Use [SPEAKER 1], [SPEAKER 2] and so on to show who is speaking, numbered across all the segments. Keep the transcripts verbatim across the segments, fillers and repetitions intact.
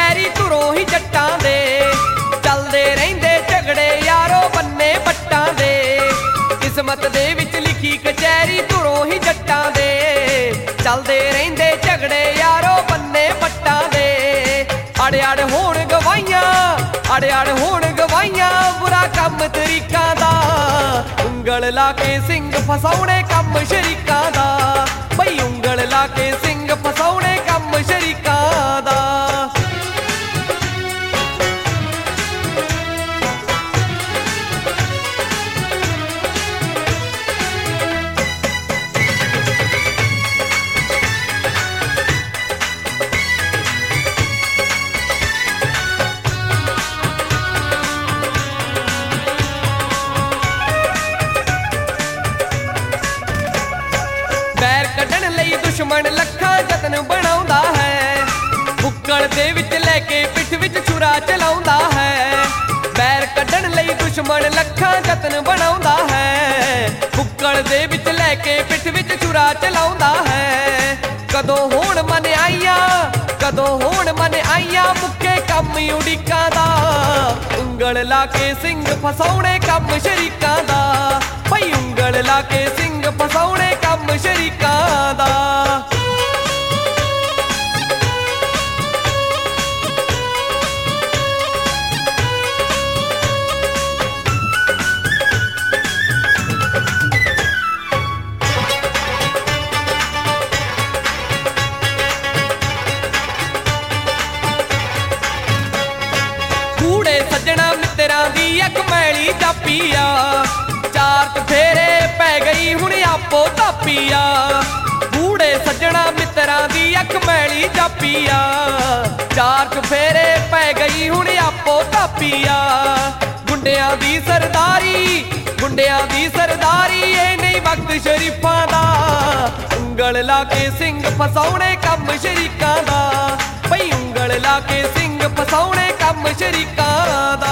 [SPEAKER 1] ਕਚਹਿਰੀ ਧੁਰੋਂ ਹੀ ਜੱਟਾਂ ਦੇ ਚੱਲਦੇ ਰਹਿੰਦੇ ਝਗੜੇ ਯਾਰੋ ਬੰਨੇ ਪੱਟਾਂ ਦੇ ਕਿਸਮਤ ਦੇ ਵਿੱਚ ਲਿਖੀ ਕਚਹਿਰੀ ਧੁਰੋਂ ਹੀ ਜੱਟਾਂ ਦੇ ਚੱਲਦੇ ਰਹਿੰਦੇ ਝਗੜੇ ਯਾਰੋ ਬੰਨੇ ਪੱਟਾਂ ਦੇ ਅੜ ਅੜ ਹੋਣ ਗਵਾਈਆਂ ਅੜ ਅੜ ਹੋਣ ਗਵਾਈਆਂ ਬੁਰਾ ਕੰਮ ਤਰੀਕਾਂ ਦਾ ਉਂਗਲ ਲਾ ਕੇ ਸਿੰਘ ਫਸਾਉਣੇ ਕੰਮ ਸ਼ਰੀਕਾਂ ਦਾ ਬਈ ਉਂਗਲ ਲਾ ਕੇ ਸਿੰਘ ਫਸਾਉਣੇ ਕੰਮ ਸ਼ਰੀਕਾਂ ਦਾ ਪੈਰ ਕੱਢਣ ਲਈ ਦੁਸ਼ਮਣ ਲੱਖਾਂ ਯਤਨ ਬਣਾਉਂਦਾ ਹੈ ਬੁੱਕਲ ਦੇ ਵਿੱਚ ਲੈ ਕੇ ਪਿੱਠ ਵਿੱਚ ਛੁਰਾ ਚਲਾਉਂਦਾ ਹੈ ਪੈਰ ਕੱਢਣ ਲਈ ਦੁਸ਼ਮਣ ਲੱਖਾਂ ਯਤਨ ਬਣਾਉਂਦਾ ਹੈ ਬੁੱਕਲ ਦੇ ਵਿੱਚ ਲੈ ਕੇ ਪਿੱਠ ਵਿੱਚ ਛੁਰਾ ਚਲਾਉਂਦਾ ਹੈ ਕਦੋਂ ਹੋਣ ਮਨ ਆਈਆਂ ਕਦੋਂ ਹੋਣ ਮਨ ਆਈਆਂ ਮੁੱਕੇ ਕੰਮ ਉਡੀਕਾਂ ਦਾ ਉਂਗਲ ਲਾ ਕੇ ਸਿੰਘ ਫਸਾਉਣੇ ਕੰਮ ਸ਼ਰੀਕਾਂ ਦਾ ਭਈ ਉਂਗਲ ਲਾ ਕੇ ਸਿੰਘ ਫਸਾਉਣੇ ਕੰਮ ਸ਼ਰੀਕਾਂ ਦਾ ਕੂੜੇ ਸੱਜਣਾ ਮਿੱਤਰਾਂ ਦੀ ਅੱਖ ਮੈਲੀ ਚਾਪੀ ਆ ਚਾਰ ਚਫੇਰੇ ਪੈ ਗਈ ਹੁਣ ਆਪੋ ਧਾਪੀ ਆ ਕੂੜੇ ਸੱਜਣਾ ਮਿੱਤਰਾਂ ਦੀ ਅੱਖ ਮੈਲੀ ਚਾਪੀ ਆ ਚਾਰ ਚਫੇਰੇ ਪੈ ਗਈ ਹੁਣ ਆਪੋ ਧਾਪੀ ਆ ਗੁੰਡਿਆਂ ਦੀ ਸਰਦਾਰੀ ਗੁੰਡਿਆਂ ਦੀ ਸਰਦਾਰੀ ਇਹ ਨਹੀਂ ਵਕਤ ਸ਼ਰੀਫਾਂ ਦਾ ਉਂਗਲ ਲਾ ਕੇ ਸਿੰਘ ਫਸਾਉਣੇ ਕੰਮ ਸ਼ਰੀਕਾਂ ਦਾ ਭਈ ਉਂਗਲ ਲਾ ਕੇ ਸਿੰਘ ਫਸਾਉਣੇ ਕੰਮ ਸ਼ਰੀਕਾਂ ਦਾ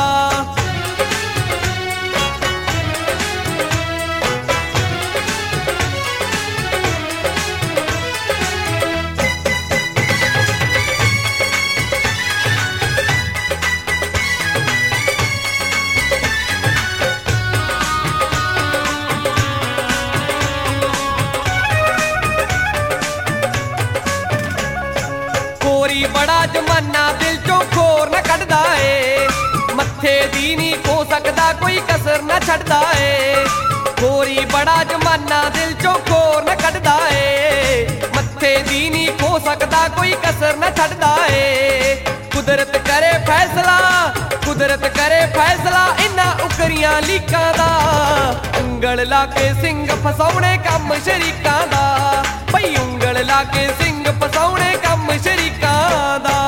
[SPEAKER 1] ਬੜਾ ਜਮਾਨਾ ਦਿਲ ਚੋਂ ਖੋਰ ਨਾ ਕੱਢਦਾ ਏ ਮੱਥੇ ਦੀ ਨੀ ਖੋ ਸਕਦਾ ਕੋਈ ਕਸਰ ਨਾ ਛੱਡਦਾ ਏ ਖੋਰੀ ਬੜਾ ਜਮਾਨਾ ਦਿਲ ਚੋਂ ਖੋਰ ਨਾ ਕੱਢਦਾ ਏ ਮੱਥੇ ਦੀ ਨੀ ਖੋ ਸਕਦਾ ਕੋਈ ਕਸਰ ਨਾ ਛੱਡਦਾ ਏ ਕੁਦਰਤ ਕਰੇ ਫੈਸਲਾ ਕੁਦਰਤ ਕਰੇ ਫੈਸਲਾ ਇਨ੍ਹਾਂ ਉਕਰੀਆਂ ਲੀਕਾਂ ਦਾ ਉਂਗਲ ਲਾ ਕੇ ਸਿੰਘ ਫਸਾਉਣੇ ਕੰਮ ਸ਼ਰੀਕਾਂ ਦਾ ਭਈ ਉਂਗਲ ਲਾ ਕੇ ਸਿੰਘ ਫਸਾਉਣੇ ਕੰਮ ਸ਼ਰੀਕਾਂ ਦਾ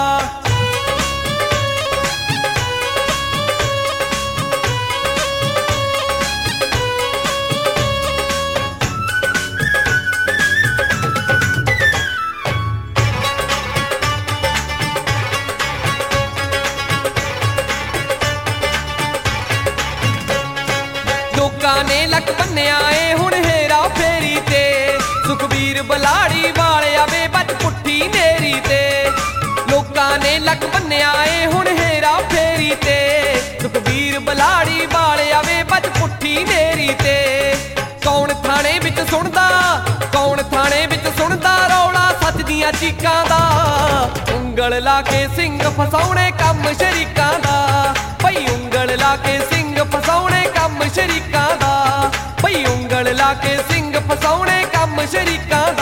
[SPEAKER 1] ਲੋਕਾਂ ਨੇ ਲੱਕ ਬੰਨਿਆ ਏ ਹੁਣ ਹੇਰਾ ਫੇਰੀ ਤੇ ਸੁਖਬੀਰ ਬਲਾੜੀ ਵਾਲਿਆ ਵੇ ਬੱਜ ਪੁੱਠੀ ਨੇਰੀ ਤੇ ਲੋਕਾਂ ਨੇ ਲੱਕ ਬੰਨਿਆ ਏ ਹੁਣ ਹੇਰਾ ਫੇਰੀ ਤੇ ਸੁਖਬੀਰ ਬਲਾੜੀ ਵਾਲਿਆ ਵੇ ਬੱਜ ਪੁੱਠੀ ਨੇਰੀ ਤੇ ਕੌਣ ਥਾਣੇ ਵਿੱਚ ਸੁਣਦਾ ਕੌਣ ਥਾਣੇ ਵਿੱਚ ਸੁਣਦਾ ਰੌਲਾ ਸੱਚ ਦੀਆਂ ਚੀਕਾਂ ਦਾ ਉਂਗਲ ਲਾ ਕੇ ਸਿੰਘ ਫਸਾਉਣੇ ਕੰਮ ਸ਼ਰੀਕਾਂ ਦਾ ਭਈ ਉਂਗਲ ਲਾ ਕੇ ਸਿੰਘ ਫਸਾਉਣੇ ਕੰਮ ਸ਼ਰੀਕਾਂ ਦਾ ਭਈ ਉਂਗਲ ਲਾ ਕੇ ਸਿੰਘ ਫਸਾਉਣੇ ਕੰਮ ਸ਼ਰੀਕਾਂ